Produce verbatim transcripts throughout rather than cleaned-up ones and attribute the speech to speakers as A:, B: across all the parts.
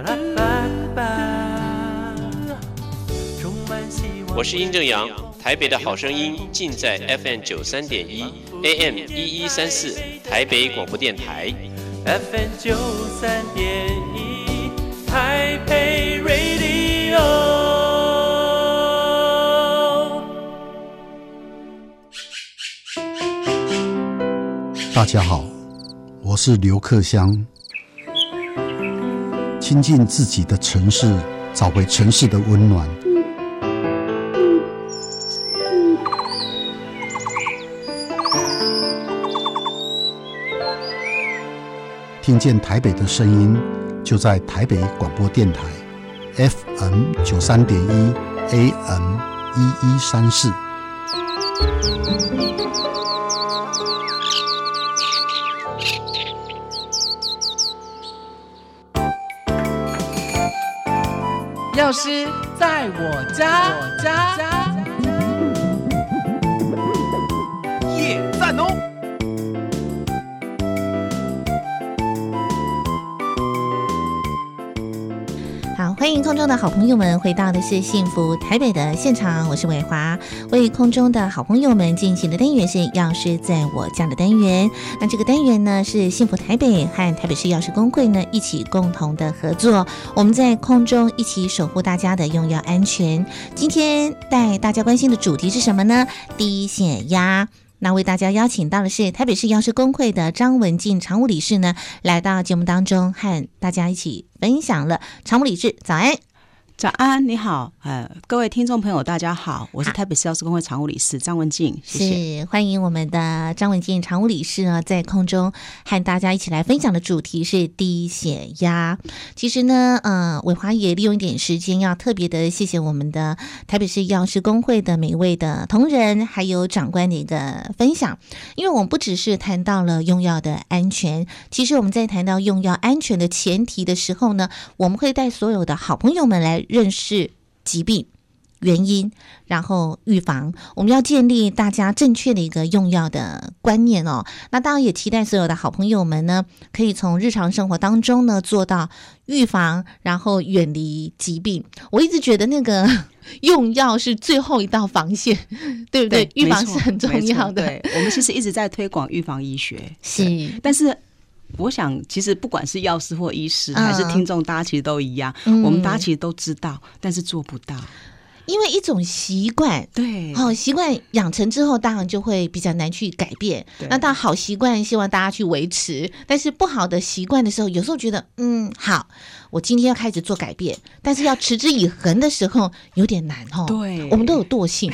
A: 我是殷正阳，台北的好声音尽在 F M 九三点一 A M 一一三四台北广播电台
B: F M 九三点一台北 Radio。
C: 大家好，我是刘克襄。亲近自己的城市，找回城市的温暖。听见台北的声音，就在台北广播电台 F M 九三点一 A M 一一三四。
D: 药师在我家，我家
E: 耶赞哦！
F: 好，欢迎空中的好朋友们回到的是幸福台北的现场，我是伟华。为空中的好朋友们进行的单元是药师在我家的单元。那这个单元呢是幸福台北和台北市药师公会呢一起共同的合作，我们在空中一起守护大家的用药安全。今天带大家关心的主题是什么呢？低血压。那为大家邀请到的是台北市药师公会的张文静常务理事呢，来到节目当中和大家一起分享了。常务理事早安。
G: 早安，你好，呃，各位听众朋友，大家好，我是台北市药师公会常务理事张文静，谢谢。
F: 是欢迎我们的张文静常务理事呢，在空中和大家一起来分享的主题是低血压。其实呢，呃，伟华也利用一点时间，要特别的谢谢我们的台北市药师公会的每一位的同仁还有长官的一个分享，因为我们不只是谈到了用药的安全，其实我们在谈到用药安全的前提的时候呢，我们会带所有的好朋友们来认识疾病原因，然后预防。我们要建立大家正确的一个用药的观念哦。那当然也期待所有的好朋友们呢，可以从日常生活当中呢做到预防，然后远离疾病。我一直觉得那个用药是最后一道防线，对不对？预防是很重要的。
G: 对，我们其实一直在推广预防医学，
F: 是，
G: 但是我想其实不管是药师或医师还是听众，大家其实都一样、嗯、我们大家其实都知道，但是做不到，
F: 因为一种习惯，
G: 对，
F: 好、哦、习惯养成之后当然就会比较难去改变。那当然好习惯希望大家去维持，但是不好的习惯的时候，有时候觉得嗯好，我今天要开始做改变，但是要持之以恒的时候有点难哦。
G: 对，
F: 我们都有惰性。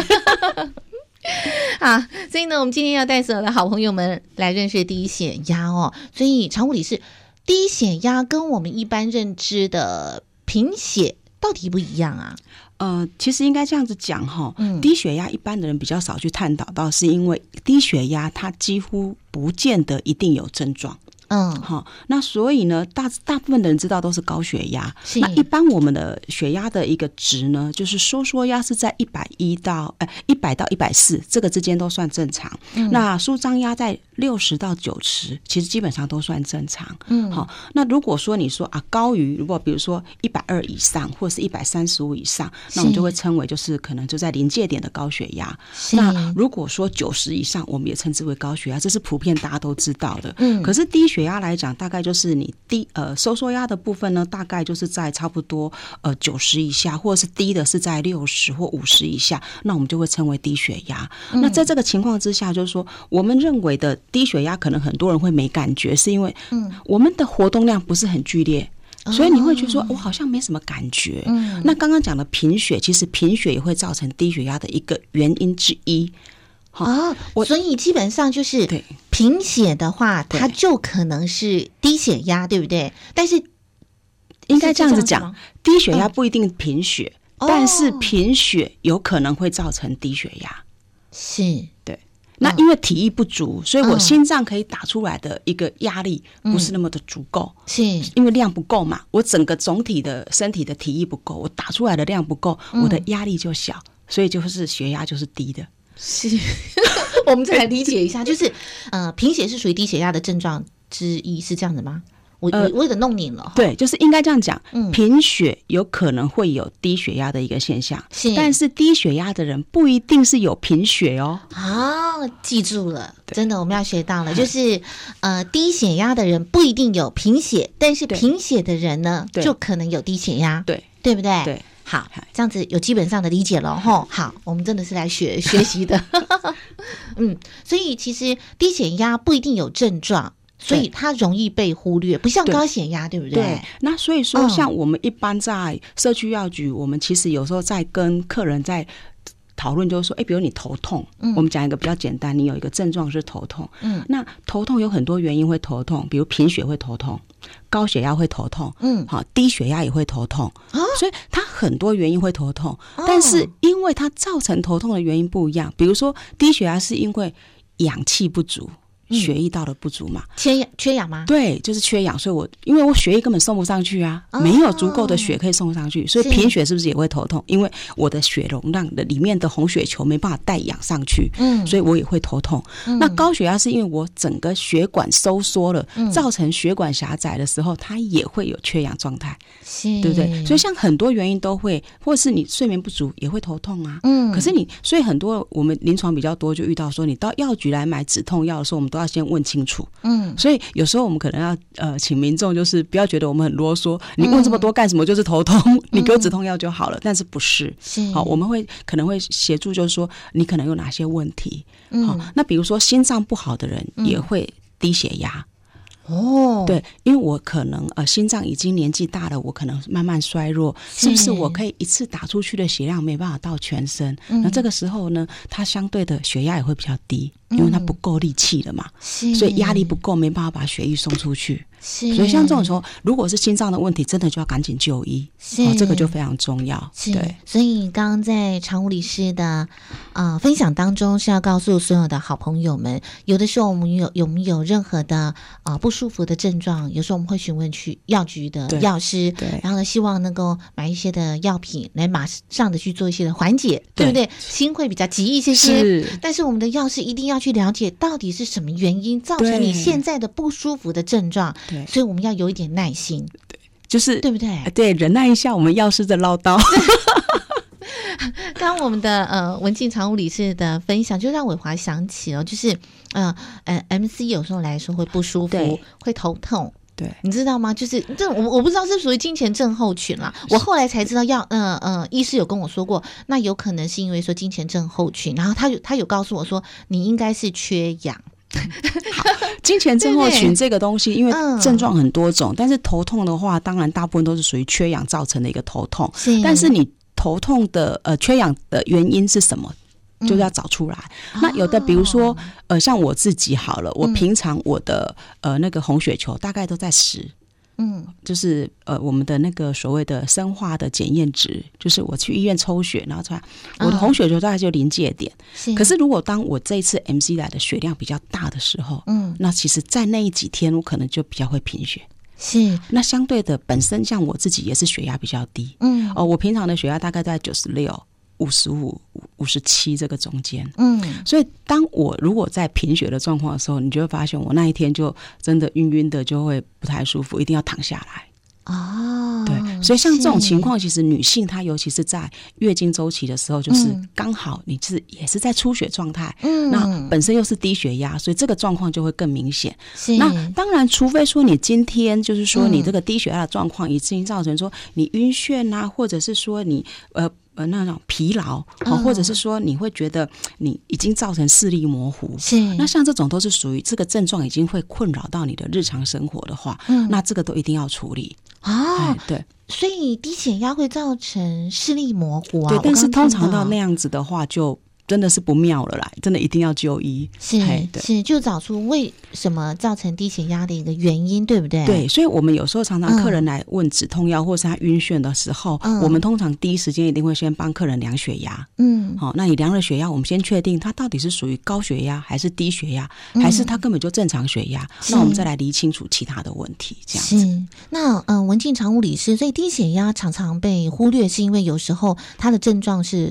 F: 好，所以呢，我们今天要带所有的好朋友们来认识低血压哦。所以常务理事，低血压跟我们一般认知的贫血到底不一样啊？
G: 呃，其实应该这样子讲哈、嗯，低血压一般的人比较少去探讨到，是因为低血压它几乎不见得一定有症状。嗯，好，那所以呢，大大部分的人知道都是高血压。那一般我们的血压的一个值呢，就是收缩压是在一百一到呃一百到一百四这个之间都算正常。嗯、那舒张压在六十到九十，其实基本上都算正常。嗯，好，那如果说你说啊高于，如果比如说一百二以上或者是一百三十五以上，那我们就会称为就是可能就在临界点的高血压。那如果说九十以上，我们也称之为高血压，这是普遍大家都知道的。嗯，可是低血压来讲，大概就是你低呃收缩压的部分呢，大概就是在差不多呃九十以下，或者是低的是在六十或五十以下，那我们就会称为低血压。嗯、那在这个情况之下，就是说我们认为的低血压，可能很多人会没感觉，是因为嗯我们的活动量不是很剧烈。所以你会觉得说我好像没什么感觉。嗯，那刚刚讲的贫血，其实贫血也会造成低血压的一个原因之一。
F: 哦，所以基本上就是贫血的话，它就可能是低血压，对不对？但是
G: 应该这样子讲，低血压不一定贫血、嗯，但是贫血有可能会造成低血压。
F: 是，
G: 对。那因为体液不足，所以我心脏可以打出来的一个压力不是那么的足够，是、嗯、因为量不够嘛。我整个总体的身体的体液不够，我打出来的量不够，嗯、我的压力就小，所以就是血压就是低的。
F: 是，我们再来理解一下，就是呃，贫血是属于低血压的症状之一，是这样的吗？ 我、呃、我有点弄你了。
G: 对，就是应该这样讲，嗯，贫血有可能会有低血压的一个现象，是，但是低血压的人不一定是有贫血哦。
F: 啊，记住了，真的我们要学到了，就是呃，低血压的人不一定有贫血，但是贫血的人呢，就可能有低血压，对，对不对？对。好，这样子有基本上的理解了吼。好，我们真的是来学学习的。嗯，所以其实低血压不一定有症状，所以它容易被忽略，不像高血压， 对, 对不对？对。
G: 那所以说，像我们一般在社区药局，我们其实有时候在跟客人在讨论，就是说，哎，比如你头痛，嗯，我们讲一个比较简单，你有一个症状是头痛，嗯，那头痛有很多原因会头痛，比如贫血会头痛。高血压会头痛，嗯，好，低血压也会头痛，哦，所以它很多原因会头痛，哦，但是因为它造成头痛的原因不一样，比如说低血压是因为氧气不足。血液道的不足嘛，
F: 缺氧缺氧吗？
G: 对，就是缺氧，所以我因为我血液根本送不上去啊，哦，没有足够的血可以送上去，所以贫血是不是也会头痛？因为我的血容量的里面的红血球没办法带氧上去，嗯，所以我也会头痛，嗯。那高血压是因为我整个血管收缩了，嗯，造成血管狭窄的时候，它也会有缺氧状态，对不对？所以像很多原因都会，或是你睡眠不足也会头痛啊，嗯。可是你，所以很多我们临床比较多就遇到说，你到药局来买止痛药的时候，我们都都要先问清楚，嗯，所以有时候我们可能要呃，请民众就是不要觉得我们很啰嗦，你问这么多干什么？就是头痛，嗯，你给我止痛药就好了，但是不是？是好，我们会可能会协助，就是说你可能有哪些问题，嗯，好，那比如说心脏不好的人也会低血压。哦，对，因为我可能呃心脏已经年纪大了，我可能慢慢衰弱，是不是我可以一次打出去的血量没办法到全身？嗯，那这个时候呢，它相对的血压也会比较低，因为它不够力气了嘛，嗯，所以压力不够，没办法把血液送出去。所以像这种时候，如果是心脏的问题，真的就要赶紧就医，哦，这个就非常重要。对，
F: 所以刚刚在常务理事的呃分享当中，是要告诉所有的好朋友们，有的时候我们有有没有任何的呃不舒服的症状，有时候我们会询问去药局的药师，对，然后呢，希望能够买一些的药品来马上的去做一些的缓解， 对, 对不对？心会比较急一些些，是，但是我们的药师一定要去了解到底是什么原因造成你现在的不舒服的症状。对，所以我们要有一点耐心，
G: 对，就是
F: 对不对？
G: 对，忍耐一下我们药师的唠叨。
F: 刚刚我们的呃文静常务理事的分享，就让伟华想起了，就是呃呃 M C 有时候来说会不舒服，会头痛。对，你知道吗？就是这我我不知道是属于金钱症候群啦。我后来才知道要，呃呃，医师有跟我说过，那有可能是因为说金钱症候群，然后他有他有告诉我说，你应该是缺氧。
G: 好，金钱症候群这个东西，因为症状很多种，嗯，但是头痛的话，当然大部分都是属于缺氧造成的一个头痛。是，但是你头痛的呃缺氧的原因是什么？就是要找出来，嗯，那有的比如说呃像我自己好了，我平常我的呃那个红血球大概都在十，嗯，就是呃我们的那个所谓的生化的检验值，就是我去医院抽血然后出来我的红血球大概就临界点，嗯，可是如果当我这一次 M C 来的血量比较大的时候，嗯，那其实在那一几天我可能就比较会贫血。是，那相对的本身像我自己也是血压比较低，嗯，哦，我平常的血压大概在九十六五十五、五十七这个中间，嗯，所以当我如果在贫血的状况的时候，你就会发现我那一天就真的晕晕的，就会不太舒服，一定要躺下来。哦，对，所以像这种情况，其实女性她尤其是在月经周期的时候，就是刚好你是也是在出血状态，嗯，那本身又是低血压，所以这个状况就会更明显。那当然，除非说你今天就是说你这个低血压的状况已经造成说你晕眩啊，或者是说你呃。呃，那种疲劳，哦，或者是说你会觉得你已经造成视力模糊，是，那像这种都是属于这个症状已经会困扰到你的日常生活的话，嗯，那这个都一定要处理啊，哎。对，
F: 所以低血压会造成视力模糊啊。
G: 对，但是通常到那样子的话就真的是不妙了啦，真的一定要就医。
F: 是是，就找出为什么造成低血压的一个原因，对不对？
G: 对，所以我们有时候常常客人来问止痛药，嗯，或是他晕眩的时候，嗯，我们通常第一时间一定会先帮客人量血压。嗯，好，那你量了血压，我们先确定他到底是属于高血压还是低血压，嗯，还是他根本就正常血压，那我们再来厘清楚其他的问题。这样子。
F: 是，那嗯，文静常务理事，所以低血压常常被忽略，是因为有时候他的症状是不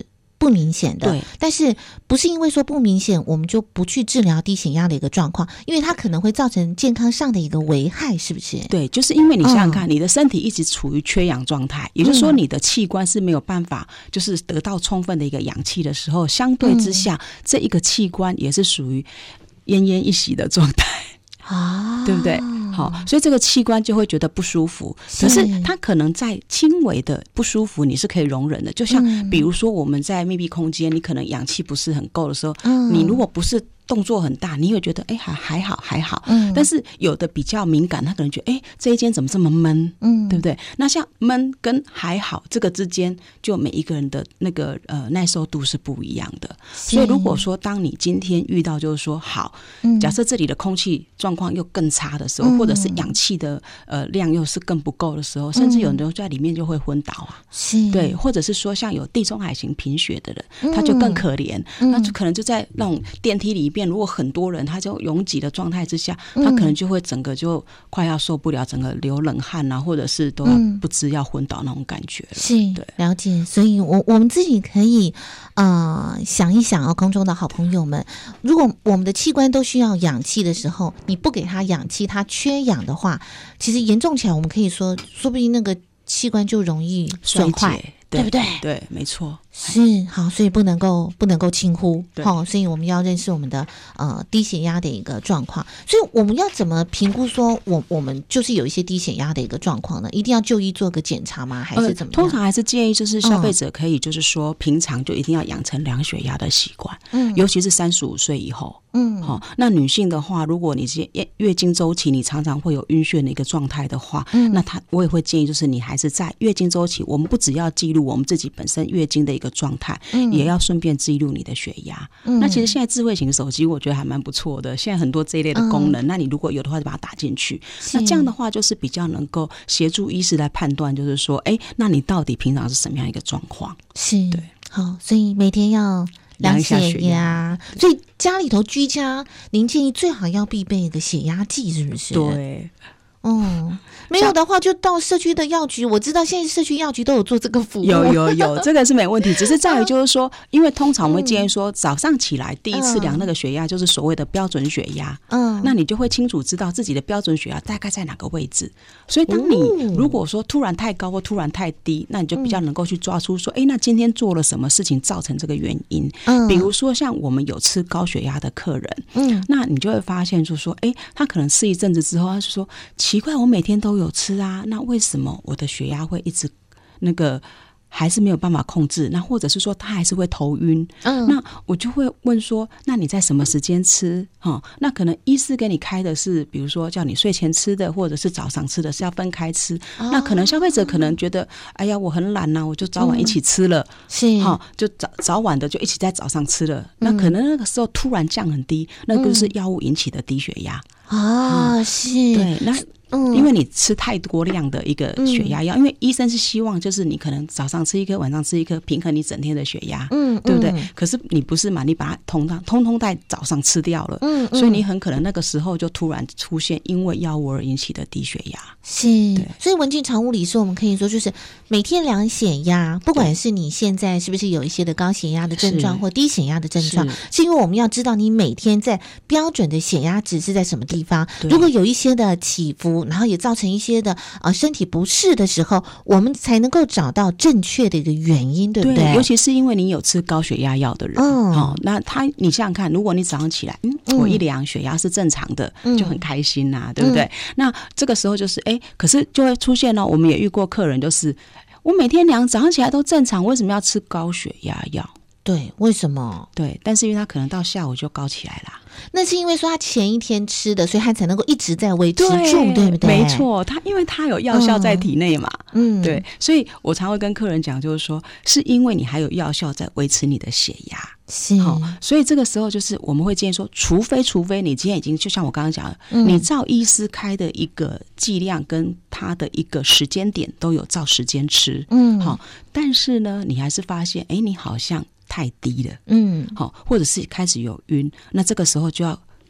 F: 不明显的，
G: 对，
F: 但是不是因为说不明显我们就不去治疗低血压的一个状况，因为它可能会造成健康上的一个危害，是不是？
G: 对，就是因为你想想看、嗯、你的身体一直处于缺氧状态，也就是说你的器官是没有办法就是得到充分的一个氧气的时候，相对之下、嗯、这一个器官也是属于奄奄一息的状态啊，对不对？好，所以这个器官就会觉得不舒服，可是它可能在轻微的不舒服你是可以容忍的，就像比如说我们在密闭空间，你可能氧气不是很够的时候、嗯、你如果不是动作很大，你会觉得哎还还好还好、嗯、但是有的比较敏感，他可能觉得哎这一间怎么这么闷，嗯，对不对？那像闷跟还好这个之间，就每一个人的那个呃耐受度是不一样的。所以如果说当你今天遇到就是说好，假设这里的空气状况又更差的时候、嗯、或者是氧气的呃量又是更不够的时候，甚至有人在里面就会昏倒啊，是，对，或者是说像有地中海型贫血的人，他就更可怜、嗯、那就可能就在那种电梯里如果很多人他就拥挤的状态之下，他可能就会整个就快要受不了，整个流冷汗啊，或者是都要不知要昏倒那种感觉了。
F: 是，对，了解。所以我我们自己可以呃想一想啊，空中的好朋友们，如果我们的器官都需要氧气的时候，你不给他氧气，他缺氧的话，其实严重起来我们可以说说不定那个器官就容易损坏，对不对？
G: 对，没错。
F: 是，好，所以不能够不能够轻忽，好，所以我们要认识我们的呃低血压的一个状况。所以我们要怎么评估说我我们就是有一些低血压的一个状况呢？一定要就医做个检查吗？还是怎么样？
G: 呃、通常还是建议就是消费者可以就是说、嗯、平常就一定要养成量血压的习惯，嗯，尤其是三十五岁以后，嗯，好、哦，那女性的话，如果你是月经周期你常常会有晕眩的一个状态的话，嗯，那他我也会建议就是你还是在月经周期，我们不只要记录我们自己本身月经的一个状态，嗯，也要顺便记录你的血压、嗯、那其实现在智慧型手机我觉得还蛮不错的，现在很多这一类的功能、嗯、那你如果有的话就把它打进去，那这样的话就是比较能够协助医师来判断，就是说哎，那你到底平常是什么样一个状况。
F: 是，对，好，所以每天要量血压，所以家里头居家您建议最好要必备一个血压计，是不是？
G: 对，
F: 哦，没有的话就到社区的药局，我知道现在社区药局都有做这个服务，
G: 有有有，这个是没问题，只是在于就是说，因为通常我们会建议说，早上起来第一次量那个血压就是所谓的标准血压，嗯，那你就会清楚知道自己的标准血压大概在哪个位置，所以当你如果说突然太高或突然太低，那你就比较能够去抓出说，哎，那今天做了什么事情造成这个原因，嗯，比如说像我们有吃高血压的客人，嗯，那你就会发现就是说，哎，他可能吃一阵子之后，他就说奇怪，我每天都有吃啊，那为什么我的血压会一直那个还是没有办法控制？那或者是说他还是会头晕，嗯，那我就会问说，那你在什么时间吃？哦，那可能医师给你开的是，比如说叫你睡前吃的，或者是早上吃的，是要分开吃。哦、那可能消费者可能觉得，哎呀，我很懒呐、啊，我就早晚一起吃了，嗯、是，好、哦，就早早晚的就一起在早上吃了。嗯、那可能那个时候突然降很低，那个就是药物引起的低血压。
F: 啊、嗯，是，
G: 对，那。嗯，因为你吃太多量的一个血压药、嗯，因为医生是希望就是你可能早上吃一颗，晚上吃一颗，平衡你整天的血压，嗯，对不对？嗯、可是你不是嘛？你把它通通通通在早上吃掉了，嗯，所以你很可能那个时候就突然出现因为药物而引起的低血压。
F: 是，所以文静常务理事，我们可以说就是每天量血压，不管是你现在是不是有一些的高血压的症状或低血压的症状，是, 是因为我们要知道你每天在标准的血压值是在什么地方，如果有一些的起伏。然后也造成一些的呃身体不适的时候，我们才能够找到正确的一个原因，对不对？
G: 对，尤其是因为你有吃高血压药的人，嗯，哦，那他你想想看，如果你早上起来，嗯，我一量血压是正常的，嗯、就很开心呐、啊，对不对？嗯、那这个时候就是哎，可是就会出现了，我们也遇过客人，就是我每天量早上起来都正常，为什么要吃高血压药？
F: 对，为什么？
G: 对，但是因为他可能到下午就高起来啦。
F: 那是因为说他前一天吃的，所以他才能够一直在维持住， 对, 对不对？
G: 没错，他因为他有药效在体内嘛，嗯，对，所以我常会跟客人讲，就是说，是因为你还有药效在维持你的血压，
F: 是，
G: 好，所以这个时候就是我们会建议说，除非除非你今天已经就像我刚刚讲的，嗯、你照医师开的一个剂量跟他的一个时间点都有照时间吃，嗯，好，但是呢，你还是发现，哎，你好像太低了，嗯，好，或者是开始有晕，那这个时候就要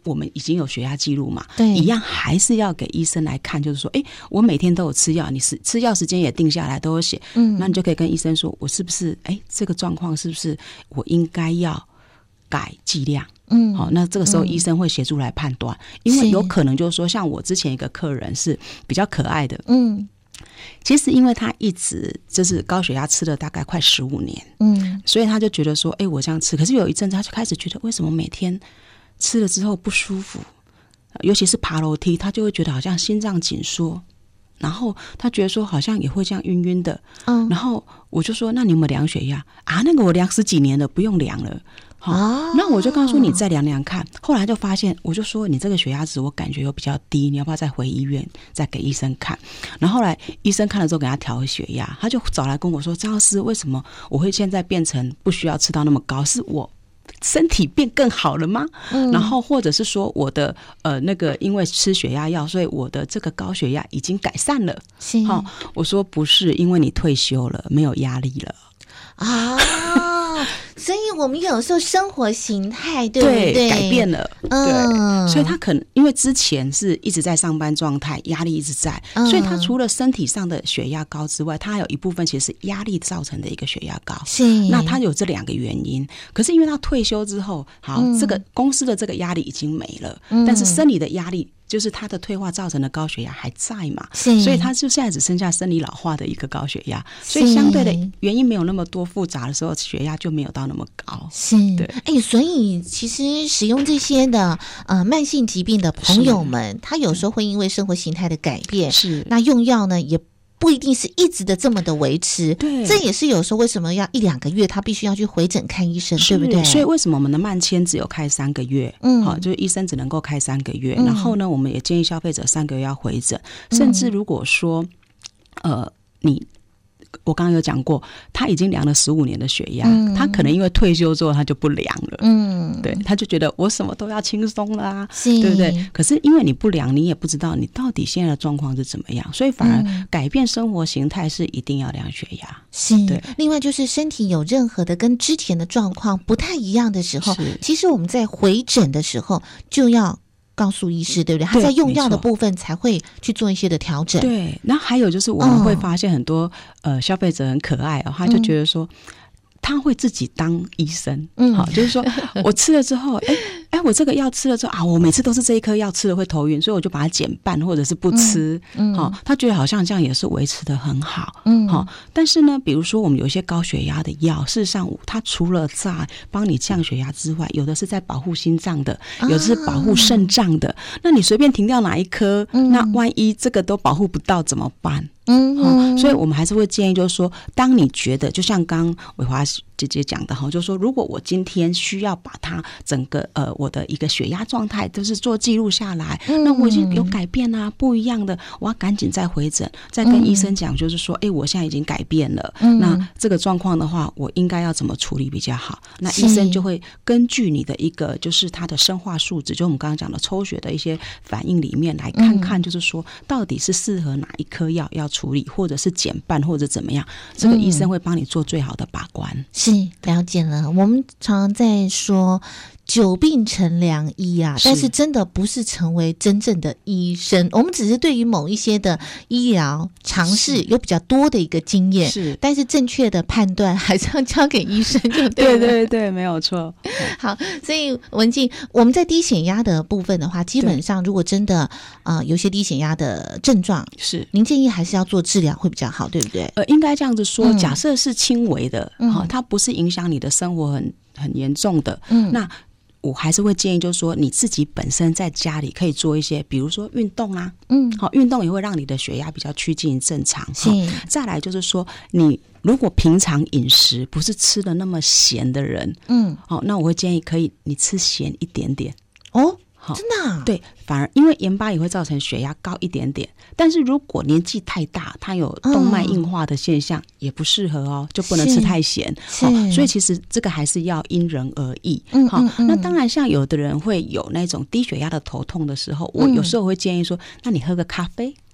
G: 我们已经有血压记录嘛，
F: 对，
G: 一样还是要给医生来看，就是说，哎，我每天都有吃药，你吃吃药时间也定下来，都有写，嗯，那你就可以跟医生说，我是不是，哎，这个状况是不是我应该要改剂量？嗯，好，那这个时候医生会协助来判断，嗯，因为有可能就是说，像我之前一个客人是比较可爱的，嗯。其实因为他一直就是高血压吃了大概快十五年，嗯，所以他就觉得说，哎，我这样吃，可是有一阵子他就开始觉得，为什么每天吃了之后不舒服，尤其是爬楼梯，他就会觉得好像心脏紧缩，然后他觉得说好像也会这样晕晕的，嗯，然后我就说，那你有没有量血压啊？那个我量十几年了，不用量了。哦，那我就告诉你再量量看，后来就发现，我就说你这个血压值我感觉有比较低，你要不要再回医院再给医生看？然后后来医生看了之后给他调血压，他就找来跟我说，张老师，为什么我会现在变成不需要吃到那么高？是我身体变更好了吗？嗯，然后或者是说我的呃那个因为吃血压药，所以我的这个高血压已经改善了。是，哦，我说不是，因为你退休了，没有压力了
F: 啊。所以我们有时候生活形态对不对？
G: 对，改变了，嗯，对，所以他可能因为之前是一直在上班状态，压力一直在，嗯，所以他除了身体上的血压高之外，他还有一部分其实是压力造成的一个血压高。是，那他有这两个原因。可是因为他退休之后，好，嗯，这个公司的这个压力已经没了，嗯，但是生理的压力。就是他的退化造成的高血压还在嘛，所以他就现在只剩下生理老化的一个高血压，所以相对的原因没有那么多复杂的时候，血压就没有到那么高。
F: 是，对，哎，所以其实使用这些的呃慢性疾病的朋友们，他有时候会因为生活形态的改变，是那用药呢也不一定是一直的这么的维持，对，这也是有时候为什么要一两个月他必须要去回诊看医生，对不对？
G: 所以为什么我们的慢签只有开三个月，嗯，好，就是医生只能够开三个月，嗯，然后呢我们也建议消费者三个月要回诊，嗯，甚至如果说呃你我刚刚有讲过，他已经量了十五年的血压，嗯，他可能因为退休之后他就不量了，嗯，对，他就觉得我什么都要轻松啦，对不对？可是因为你不量，你也不知道你到底现在的状况是怎么样，所以反而改变生活形态是一定要量血压。
F: 是，对。另外就是身体有任何的跟之前的状况不太一样的时候，其实我们在回诊的时候就要告诉医师，对不对？他在用药的部分才会去做一些的调整。
G: 对，然后还有就是我们会发现很多、嗯、呃消费者很可爱哦，他就觉得说、嗯、他会自己当医生，嗯，好，就是说我吃了之后，哎哎，我这个药吃了之后啊，我每次都是这一颗药吃了会头晕，所以我就把它减半或者是不吃，嗯，好、嗯，他觉得好像这样也是维持的很好，嗯，好，但是呢，比如说我们有一些高血压的药，事实上它除了在帮你降血压之外，有的是在保护心脏的，有的是保护肾脏的，啊、那你随便停掉哪一颗、嗯，那万一这个都保护不到怎么办？嗯、哦，所以我们还是会建议，就是说，当你觉得，就像刚伟华姐姐讲的哈，就是说，如果我今天需要把它整个呃我的一个血压状态都是做记录下来、嗯，那我已经有改变啊，不一样的，我要赶紧再回诊，再跟医生讲，就是说，哎、嗯，我现在已经改变了、嗯，那这个状况的话，我应该要怎么处理比较好？那医生就会根据你的一个就是他的生化数值，就我们刚刚讲的抽血的一些反应里面来看看，就是说到底是适合哪一颗药要处理，或者是减半或者怎么样，这个医生会帮你做最好的把关。嗯、
F: 是，了解了。我们常常在说久病成良医啊，但是真的不是成为真正的医生，我们只是对于某一些的医疗常识有比较多的一个经验，是，但是正确的判断还是要交给医生就对了。
G: 对对对，没有错。
F: 好，所以文静，我们在低血压的部分的话，基本上如果真的呃有些低血压的症状，是您建议还是要做治疗会比较好，对不对？
G: 呃，应该这样子说，嗯、假设是轻微的，嗯、哦，它不是影响你的生活很很严重的，嗯，那我还是会建议，就是说你自己本身在家里可以做一些，比如说运动啊，嗯，好，运动也会让你的血压比较趋近正常。是，再来就是说，你如果平常饮食不是吃的那么咸的人，嗯，好，那我会建议可以你吃咸一点点
F: 哦。真的、啊、
G: 对，反而因为盐巴也会造成血压高一点点，但是如果年纪太大，它有动脉硬化的现象、嗯、也不适合哦，就不能吃太咸、哦、所以其实这个还是要因人而异、嗯哦嗯、那当然像有的人会有那种低血压的头痛的时候、嗯、我有时候会建议说，那你喝个咖啡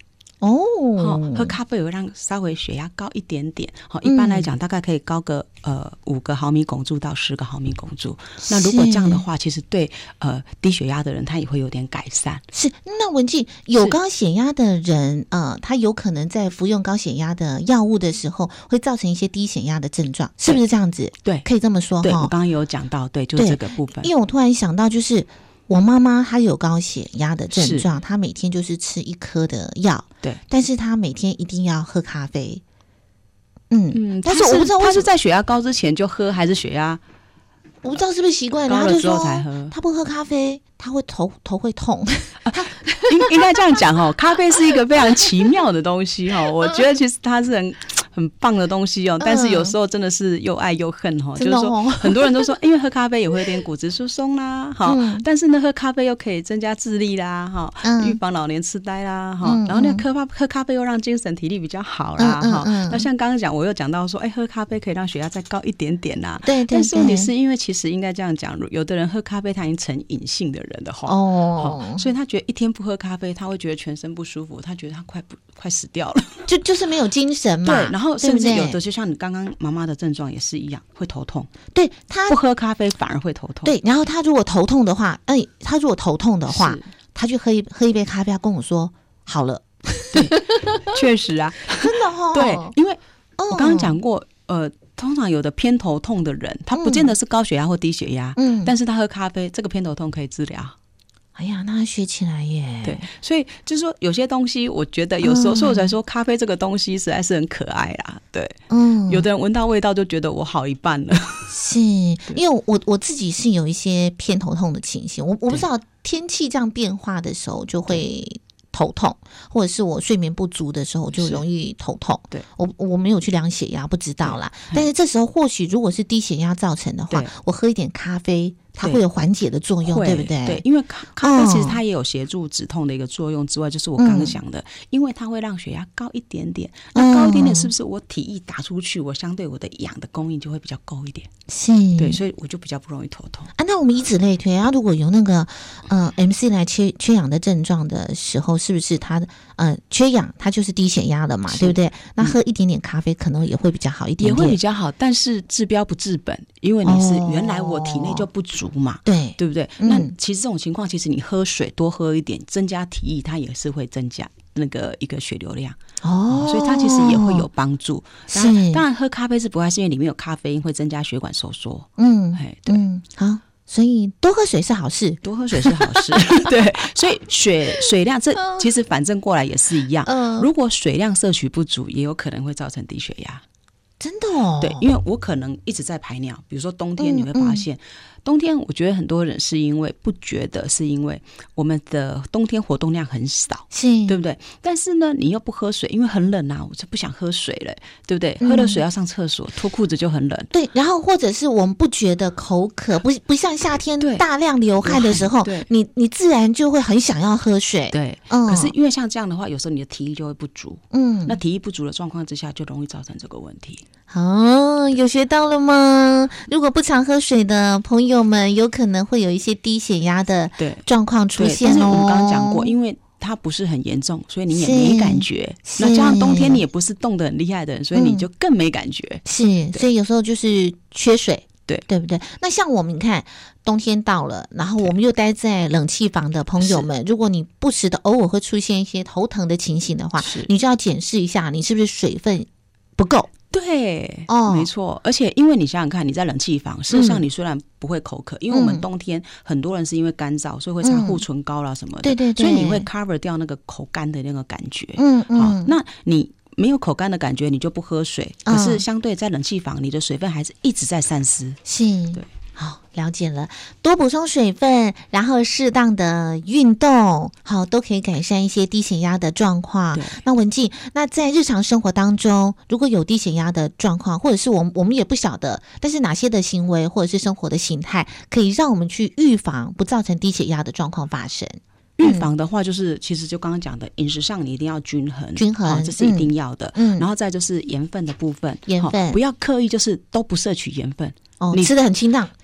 F: 哦，
G: 喝咖啡也会让稍微血压高一点点，一般来讲大概可以高个呃五个毫米汞柱到十个毫米汞柱。那如果这样的话，其实对呃低血压的人他也会有点改善。
F: 是，那文静，有高血压的人呃，他有可能在服用高血压的药物的时候，会造成一些低血压的症状，是不是这样子？
G: 对，
F: 可以这么说。
G: 对，我刚刚有讲到，对，就是这个部分。
F: 因为我突然想到，就是我妈妈她有高血压的症状，她每天就是吃一颗的药，
G: 对，
F: 但是她每天一定要喝咖啡。嗯嗯，但
G: 是
F: 我不知道
G: 她是在血压高之前就喝，还是血压
F: 我不知道是不是习惯，
G: 高了之后才喝。
F: 她不喝咖啡，她会头头会痛。
G: 应应该这样讲哦，咖啡是一个非常奇妙的东西哦，我觉得其实它是很很棒的东西哦，但是有时候真的是又爱又恨哦，就是说很多人都说，因为喝咖啡也会有点骨质疏松啦，哈、嗯，但是呢，喝咖啡又可以增加智力啦，哈、嗯，预防老年痴呆啦，哈、嗯，然后呢，喝咖喝咖啡又让精神体力比较好啦，哈、嗯嗯嗯。那像刚刚讲，我又讲到说，哎，喝咖啡可以让血压再高一点点啦，
F: 对对对。
G: 但是问题是因为其实应该这样讲，有的人喝咖啡他已经成瘾性的人的话，哦，所以他觉得一天不喝咖啡，他会觉得全身不舒服，他觉得他快不快死掉了，
F: 就就是没有精神嘛。
G: 对，然后甚至有的就像你刚刚妈妈的症状也是一样，会头痛。
F: 对，他
G: 不喝咖啡反而会头痛。
F: 对，然后他如果头痛的话，哎，他如果头痛的话，他去喝一喝一杯咖啡，他跟我说好了。
G: 对，确实啊，
F: 真的哦。
G: 对，因为我刚刚讲过，呃。通常有的偏头痛的人，他不见得是高血压或低血压，嗯，但是他喝咖啡，这个偏头痛可以治疗。
F: 哎呀，那学起来耶。
G: 对，所以就是说有些东西，我觉得有时候，嗯、所以我才说咖啡这个东西实在是很可爱啦。对，嗯，有的人闻到味道就觉得我好一半了。
F: 是因为我我自己是有一些偏头痛的情形，我我不知道天气这样变化的时候就会头痛，或者是我睡眠不足的时候就容易头痛。对，我我没有去量血压，不知道啦。但是这时候或许如果是低血压造成的话，我喝一点咖啡，它会有缓解的作用， 对, 对不对？
G: 对，因为咖咖啡其实它也有协助止痛的一个作用之外，就是我刚刚讲的、嗯，因为它会让血压高一点点，那高一点点是不是我体液打出去，我相对我的氧的供应就会比较够一点？
F: 是，
G: 对，所以我就比较不容易头痛
F: 啊。那我们以此类推啊，如果有那个呃 M C 来缺缺氧的症状的时候，是不是它呃缺氧，它就是低血压了嘛，对不对？那喝一点点咖啡可能也会比较好一点点，
G: 也会比较好，但是治标不治本，因为你是原来我体内就不足嘛，
F: 哦、对。
G: 对不对？那其实这种情况，其实你喝水多喝一点，增加体液，它也是会增加那个一个血流量哦，所以它其实也会有帮助。当然，当然喝咖啡是不爱，是因为里面有咖啡因会增加血管收缩。嗯，哎，对，
F: 嗯，好，所以多喝水是好事，
G: 多喝水是好事。对，所以血水量这其实反正过来也是一样。嗯，如果水量摄取不足，也有可能会造成低血压。
F: 真的哦，
G: 对，因为我可能一直在排尿，比如说冬天你会发现，嗯嗯、冬天我觉得很多人是因为不觉得，是因为我们的冬天活动量很少，
F: 是，
G: 对不对？但是呢，你又不喝水，因为很冷啊，我就不想喝水了，对不对？嗯、喝了水要上厕所，脱裤子就很冷。
F: 对，然后或者是我们不觉得口渴，不不像夏天大量流汗的时候，你你自然就会很想要喝水。
G: 对，嗯。可是因为像这样的话，有时候你的体力就会不足，嗯，那体力不足的状况之下，就容易造成这个问题。
F: 哦，有学到了吗？如果不常喝水的朋友们，有可能会有一些低血压的状况出现哦。
G: 但是我们刚刚讲过，因为它不是很严重，所以你也没感觉。那加上冬天你也不是冻得很厉害的人，所以你就更没感觉。
F: 嗯、是，所以有时候就是缺水。
G: 对，
F: 对不对？那像我们，你看冬天到了，然后我们又待在冷气房的朋友们，如果你不时的偶尔会出现一些头疼的情形的话，你就要检视一下你是不是水分不够。
G: 对，哦，没错。而且因为你想想看，你在冷气房，事实上你虽然不会口渴，嗯、因为我们冬天很多人是因为干燥，所以会擦护唇膏啦什么的，
F: 对对对，
G: 所以你会 cover 掉那个口干的那个感觉。嗯嗯，好，那你没有口干的感觉，你就不喝水，可是相对在冷气房，你的水分还是一直在散失。
F: 是，
G: 对。
F: 好，了解了，多补充水分，然后适当的运动，好，都可以改善一些低血压的状况。那文静，那在日常生活当中，如果有低血压的状况，或者是我们我们也不晓得，但是哪些的行为或者是生活的形态，可以让我们去预防不造成低血压的状况发生？
G: 预防的话，就是其实就刚刚讲的，饮食上你一定要均衡，
F: 均衡、哦、
G: 这是一定要的。嗯，然后再就是盐分的部分，
F: 盐分、
G: 哦、不要刻意就是都不摄取盐分。
F: 哦，你吃的很清淡。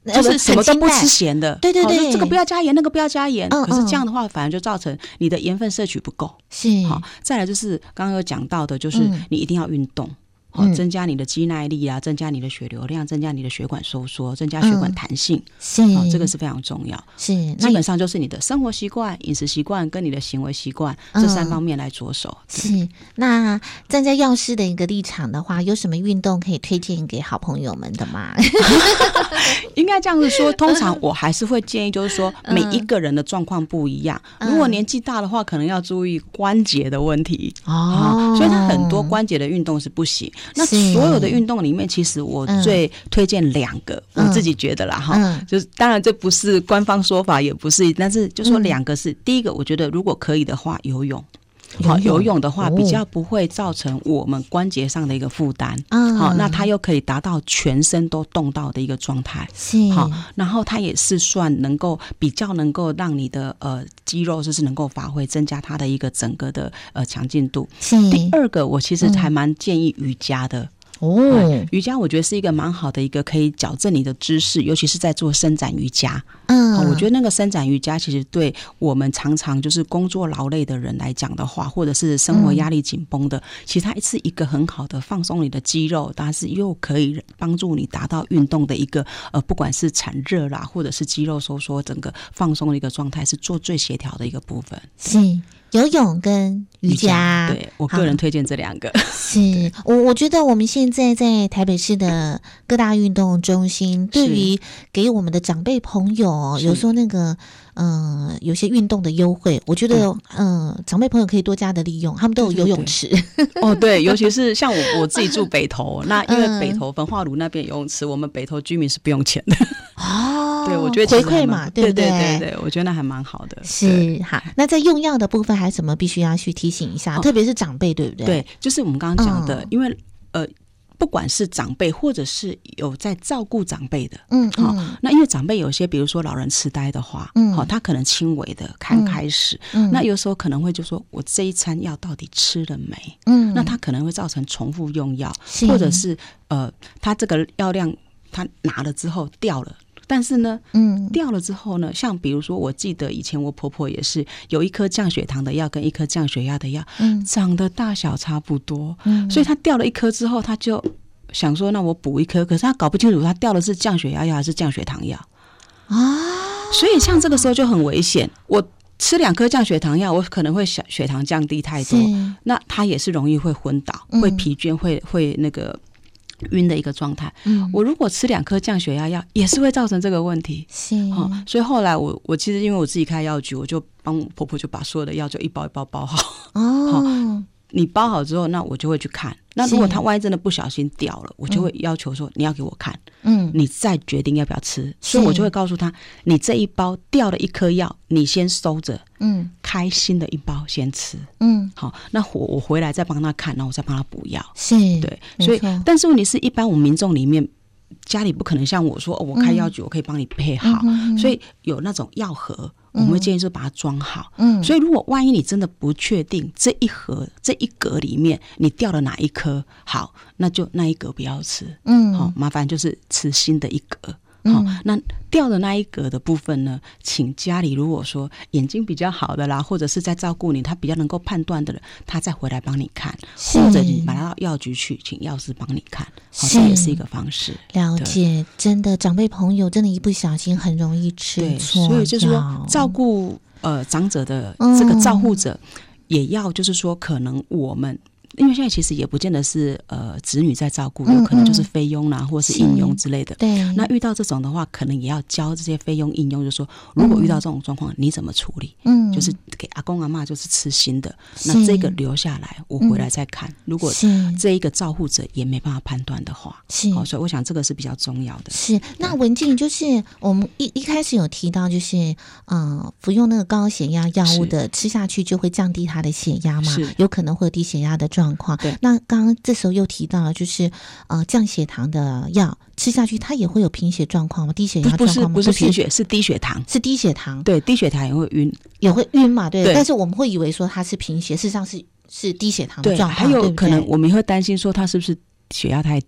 G: 就是什么都不吃咸的，
F: 对对对，
G: 这个不要加盐，那个不要加盐。
F: 嗯嗯，
G: 可是这样的话，反而就造成你的盐分摄取不够。
F: 是，
G: 好，再来就是刚刚有讲到的，就是你一定要运动。好，增加你的肌耐力啊，增加你的血流量，增加你的血管收缩，增加血管弹性，
F: 嗯、是、
G: 哦，这个是非常重要。
F: 是，
G: 基本上就是你的生活习惯、饮食习惯跟你的行为习惯、嗯、这三方面来着手。
F: 是，那站在药师的一个立场的话，有什么运动可以推荐给好朋友们的吗？
G: 应该这样子说，通常我还是会建议，就是说每一个人的状况不一样。嗯、如果年纪大的话，可能要注意关节的问题哦，所以他很多关节的运动是不行。那所有的运动里面，其实我最推荐两个，嗯、我自己觉得啦哈，嗯、就是当然这不是官方说法，也不是，但是就说两个是，嗯、第一个，我觉得如果可以的话，游泳。好，游泳的话比较不会造成我们关节上的一个负担，嗯，好，那它又可以达到全身都动到的一个状态，
F: 是
G: 好，然后它也是算能够比较能够让你的呃肌肉就是能够发挥，增加它的一个整个的呃强劲度。
F: 是
G: 第二个，我其实还蛮建议瑜伽的。嗯哦、嗯，瑜伽我觉得是一个蛮好的一个可以矫正你的姿势，尤其是在做伸展瑜伽。嗯，我觉得那个伸展瑜伽其实对我们常常就是工作劳累的人来讲的话，或者是生活压力紧绷的，嗯、其实它是一个很好的放松你的肌肉，但是又可以帮助你达到运动的一个呃，不管是产热啦，或者是肌肉收缩，整个放松的一个状态，是做最协调的一个部分。
F: 是。游泳跟瑜伽，
G: 对，我个人推荐这两个。
F: 是我我觉得我们现在在台北市的各大运动中心，对于给我们的长辈朋友，有时候那个嗯、呃、有些运动的优惠，我觉得嗯、呃、长辈朋友可以多加的利用，他们都有游泳池。
G: 对对对哦，对，尤其是像我我自己住北投，那因为北投焚化炉那边游泳池，我们北投居民是不用钱的。哦，对，我觉得
F: 回馈嘛，对不对？
G: 对对对对，我觉得那还蛮好的。
F: 是好，那在用药的部分还有什么必须要去提醒一下？哦、特别是长辈，对不对？
G: 对，就是我们刚刚讲的，嗯、因为呃。不管是长辈或者是有在照顾长辈的，嗯，好、嗯，那因为长辈有些，比如说老人痴呆的话，嗯，好，他可能轻微的刚开始，嗯，那有时候可能会就说，我这一餐药到底吃了没？嗯，那他可能会造成重复用药，或者是呃，他这个药量他拿了之后掉了。但是呢，嗯，掉了之后呢，像比如说，我记得以前我婆婆也是有一颗降血糖的药跟一颗降血压的药，嗯，长得大小差不多，嗯，所以她掉了一颗之后，她就想说，那我补一颗，可是她搞不清楚她掉的是降血压药还是降血糖药啊，所以像这个时候就很危险。我吃两颗降血糖药，我可能会血糖降低太多，那她也是容易会昏倒、嗯、会疲倦，会会那个。晕的一个状态，嗯，我如果吃两颗降血压药，也是会造成这个问题，
F: 是，
G: 哦，所以后来我我其实因为我自己开药局，我就帮婆婆就把所有的药就一包一包包好，哦，你包好之后，那我就会去看。那如果他万一真的不小心掉了，我就会要求说你要给我看，嗯，你再决定要不要吃。所以我就会告诉他，你这一包掉了一颗药，你先收着，嗯，开新的一包先吃，嗯，好，那我我回来再帮他看，然后我再帮他补药，
F: 是，
G: 对，所以但是问题是一般我们民众里面。家里不可能像我说，哦，我开药局，我可以帮你配好，嗯，所以有那种药盒，我们会建议说把它装好。嗯，所以如果万一你真的不确定这一盒这一格里面你掉了哪一颗，好，那就那一格不要吃。嗯，好，麻烦就是吃新的一格。好，嗯，那掉的那一格的部分呢，请家里如果说眼睛比较好的啦，或者是在照顾你，他比较能够判断的人，他再回来帮你看，或者你把他到药局去，请药师帮你看，好，这也是一个方式。
F: 了解，真的长辈朋友真的一不小心很容易吃错，
G: 所以就是说照顾呃长者的这个照护者，嗯，也要就是说可能我们。因为现在其实也不见得是呃子女在照顾，有可能就是菲佣啦，或是应佣之类的。对，那遇到这种的话，可能也要教这些菲佣应佣，就是说，如果遇到这种状况，你怎么处理？嗯，就是给阿公阿嬷就是吃新的，那这个留下来，我回来再看。如果这一个照护者也没办法判断的话，是，好，所以我想这个是比较重要的。
F: 是，那文静就是我们一一开始有提到，就是嗯、呃，服用那个高血压药物的，吃下去就会降低他的血压嘛，有可能会有低血压的状况。状况，那刚刚这时候又提到了，就是呃降血糖的药吃下去，它也会有贫血状况吗？低血压状况吗？
G: 不是，不是贫血，是低血糖，
F: 是低血糖。
G: 对，低血糖也会晕，
F: 也会晕嘛？对。对，但是我们会以为说它是贫血，事实上是是低血糖的状况。
G: 还有可能我们也会担心说他是不是血压太低啊？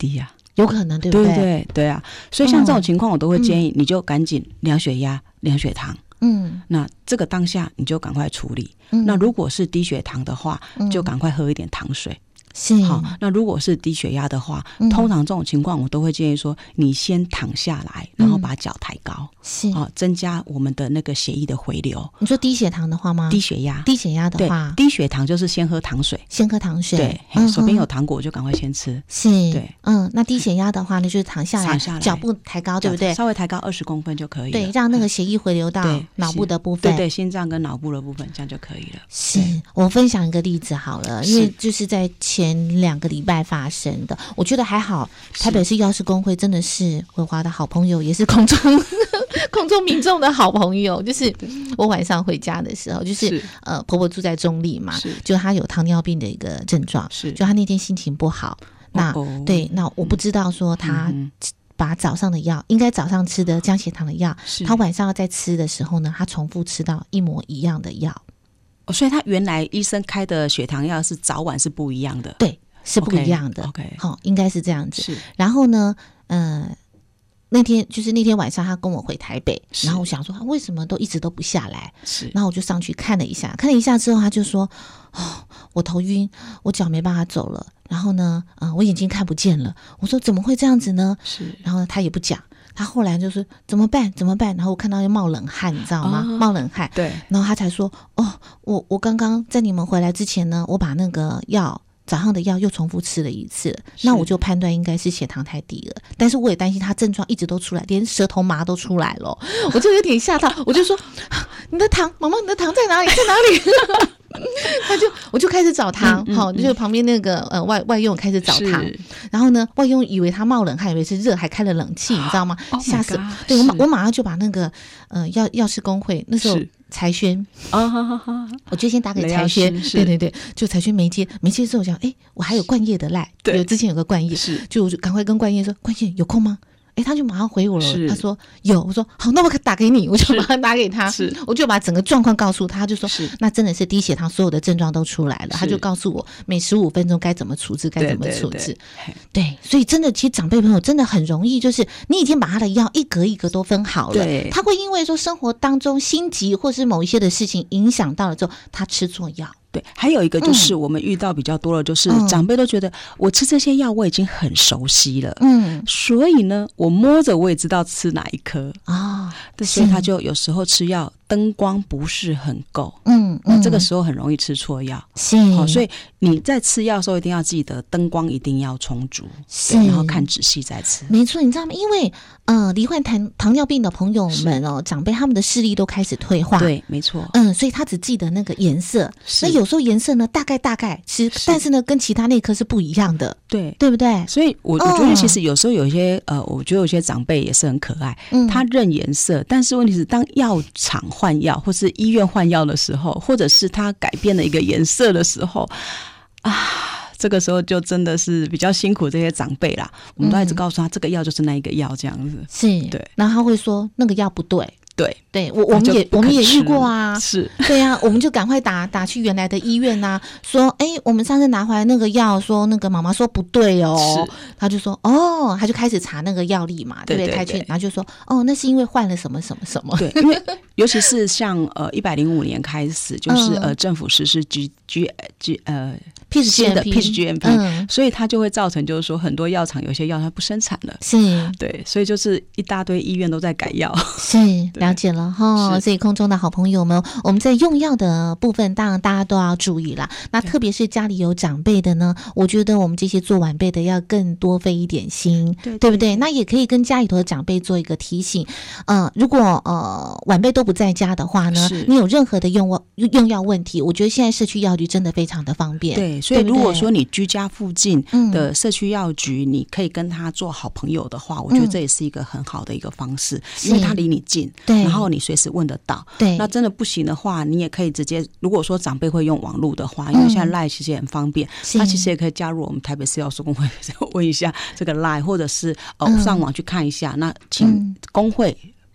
F: 有可能，对不对？
G: 对对对啊，所以像这种情况，我都会建议你就赶紧量血压、量血糖。嗯，那这个当下你就赶快处理。嗯，那如果是低血糖的话，嗯、就赶快喝一点糖水。
F: 是
G: 好，那如果是低血压的话，嗯、通常这种情况我都会建议说，你先躺下来，然后把脚抬高，
F: 是
G: 好、哦，增加我们的那个血液的回流。
F: 你说低血糖的话吗？
G: 低血压，
F: 低血压的话，
G: 低血糖就是先喝糖水，
F: 先喝糖水。
G: 对，嗯、手边有糖果就赶快先吃。
F: 是，
G: 对，
F: 嗯，那低血压的话呢，就是躺下来，
G: 躺下来，
F: 脚步抬高，对不对？
G: 稍微抬高二十公分就可以了。
F: 对，让那个血液回流到脑部的部分，
G: 对对，心脏跟脑部的部分，这样就可以了。
F: 是我分享一个例子好了，因为就是在前两个礼拜发生的，我觉得还好。台北市药师公会真的是文华的好朋友，也是空中空中民众的好朋友。就是我晚上回家的时候，就是，是呃婆婆住在中立嘛，就她有糖尿病的一个症状，是就她那天心情不好，那哦哦对，那我不知道说她把早上的药，应该早上吃的降血糖的药，她晚上要再吃的时候呢，她重复吃到一模一样的药。
G: 哦，所以她原来医生开的血糖药是早晚是不一样的。
F: 对。是不一样的
G: ，OK，
F: 好、okay 哦，应该是这样子。
G: 是，
F: 然后呢，呃，那天就是那天晚上，他跟我回台北，然后我想说，他为什么都一直都不下来？
G: 是，
F: 然后我就上去看了一下，看了一下之后，他就说，哦，我头晕，我脚没办法走了，然后呢，呃，我眼睛看不见了。我说怎么会这样子呢？
G: 是，
F: 然后他也不讲。他后来就是怎么办怎么办，然后我看到又冒冷汗，你知道吗？哦、冒冷汗，
G: 对，
F: 然后他才说，哦，我我刚刚在你们回来之前呢，我把那个药。早上的药又重复吃了一次，那我就判断应该是血糖太低了。但是我也担心他症状一直都出来，连舌头麻都出来了，我就有点吓到。我就说：“你的糖，妈妈，你的糖在哪里？在哪里？”他就我就开始找糖，好、嗯嗯，就是旁边那个呃外外佣开始找糖，然后呢，外佣以为他冒冷汗，以为是热，还开了冷气，你知道吗？吓、oh、死了！对我马我马上就把那个呃药药师公会那时候。财轩啊，好好好，我就先打给财轩，对对对，就财轩没接，没接之后我想，哎，我还有冠业的赖，对，之前有个冠业，是，就我就赶快跟冠业说，冠业有空吗？哎，他就马上回我了，他说有，我说好，那我打给你，我就马上打给他，是，我就把整个状况告诉他，他就说，那真的是低血糖，所有的症状都出来了，他就告诉我每十五分钟该怎么处置，该怎么处置，对，对，所以真的，其实长辈朋友真的很容易，就是你已经把他的药一格一格都分好了，对，他会因为说生活当中心急或是某一些的事情影响到了之后，他吃错药。
G: 对，还有一个就是我们遇到比较多的，就是长辈都觉得我吃这些药我已经很熟悉了，嗯，所以呢，我摸着我也知道吃哪一颗啊，哦，所以他就有时候吃药灯光不是很够，嗯，嗯，这个时候很容易吃错药，是，好，所以你在吃药的时候一定要记得灯光一定要充足，是，然后看仔细再吃。
F: 没错，你知道吗？因为呃，罹患糖糖尿病的朋友们哦，长辈他们的视力都开始退化，
G: 对，没错，
F: 嗯，所以他只记得那个颜色，那有时候颜色呢大概大概其实，但是呢跟其他内科是不一样的，对，对不对？
G: 所以我我觉得其实有时候有一些，哦，呃，我觉得有些长辈也是很可爱，嗯，他认颜色，但是问题是当药厂换药或是医院换药的时候，或者是他改变了一个颜色的时候啊，这个时候就真的是比较辛苦这些长辈啦。我们都一直告诉他，这个药就是那一个药，这样子
F: 是，对。然后他会说那个药不对。
G: 对
F: 对，我我们也我们也遇过啊，
G: 是，
F: 对啊，我们就赶快打打去原来的医院啊，说，哎，我们上次拿回来那个药，说那个妈妈说不对哦，他就说，哦，他就开始查那个药历嘛，对不对？他去，然后就说，哦，那是因为换了什么什么什么，
G: 对，因为尤其是像呃一百零五年开始，就是呃政府实施 G G G 呃。P H G M P P H G M P，嗯，所以它就会造成就是说很多药厂有些药它不生产了，
F: 是，
G: 对，所以就是一大堆医院都在改药，
F: 是，了解了哈。所以空中的好朋友们，我们在用药的部分，当然大家都要注意啦。那特别是家里有长辈的呢，我觉得我们这些做晚辈的要更多费一点心，对，对不对？那也可以跟家里头的长辈做一个提醒，呃，如果呃晚辈都不在家的话呢，你有任何的用用药问题，我觉得现在社区药局真的非常的方便，
G: 对。所以如果说你居家附近的社区药局，你可以跟他做好朋友的话，我觉得这也是一个很好的一个方式，因为他离你近，对，然后你随时问得到，对。那真的不行的话，你也可以直接，如果说长辈会用网络的话，因为现在 LINE 其实也很方便，他其实也可以加入我们台北市药师公会，问一下这个 LINE， 或者是呃上网去看一下，那请工会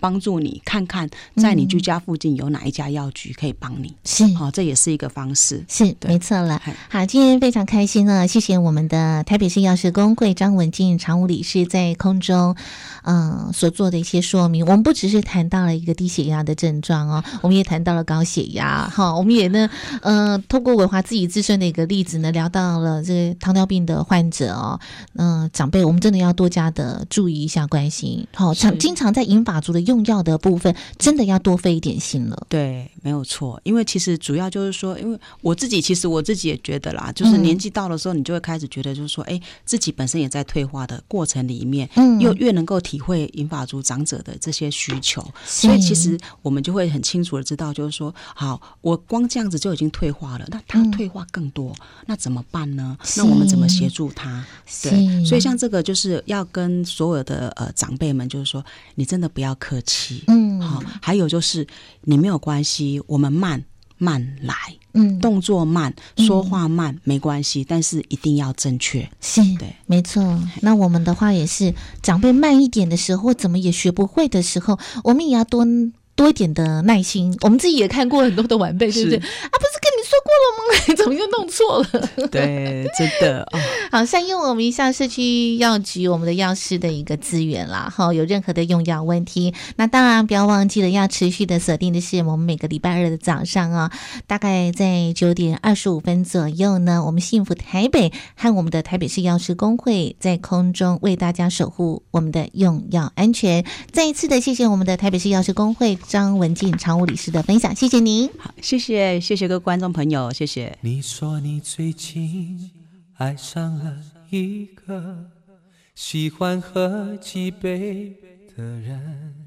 G: 帮助你看看在你居家附近有哪一家药局可以帮你。
F: 是，
G: 好、哦，这也是一个方式。
F: 是，没错了。好，今天非常开心呢，谢谢我们的台北市药师公会张文静常务理事在空中，嗯、呃，所做的一些说明。我们不只是谈到了一个低血压的症状哦，我们也谈到了高血压。哈，我们也呢，呃，通过伟华自己自身的一个例子呢，聊到了这个糖尿病的患者哦，嗯、呃，长辈我们真的要多加的注意一下关心。好、哦，常经常在银发族的用药的部分，真的要多费一点心了。
G: 对，没有错。因为其实主要就是说，因为我自己其实我自己也觉得啦，就是年纪到的时候，你就会开始觉得就是说，哎、嗯，自己本身也在退化的过程里面，嗯，又越能够体会银发族长者的这些需求，所以其实我们就会很清楚的知道，就是说，好，我光这样子就已经退化了，那他退化更多，嗯、那怎么办呢？那我们怎么协助他？对，所以像这个就是要跟所有的呃长辈们，就是说，你真的不要客气，嗯，好，还有就是你没有关系，我们慢慢来。嗯，动作慢，说话慢、嗯、没关系，但是一定要正确。
F: 是，对，没错。那我们的话也是，长辈慢一点的时候，怎么也学不会的时候，我们也要多多一点的耐心。我们自己也看过很多的晚辈，对不对？啊，不是跟你说过了吗？怎么又弄错了？
G: 对，真的。哦、
F: 好，善用我们一下社区药局我们的药师的一个资源啦。好，有任何的用药问题，那当然不要忘记了要持续的锁定的是我们每个礼拜二的早上啊、哦，大概在九点二十五分左右呢，我们幸福台北和我们的台北市药师公会在空中为大家守护我们的用药安全。再一次的谢谢我们的台北市药师公会张文静常务理事的分享，谢谢您。
G: 好，谢谢，谢谢各位观众朋友，谢谢。
B: 你说你最近爱上了一个喜欢喝几杯的人，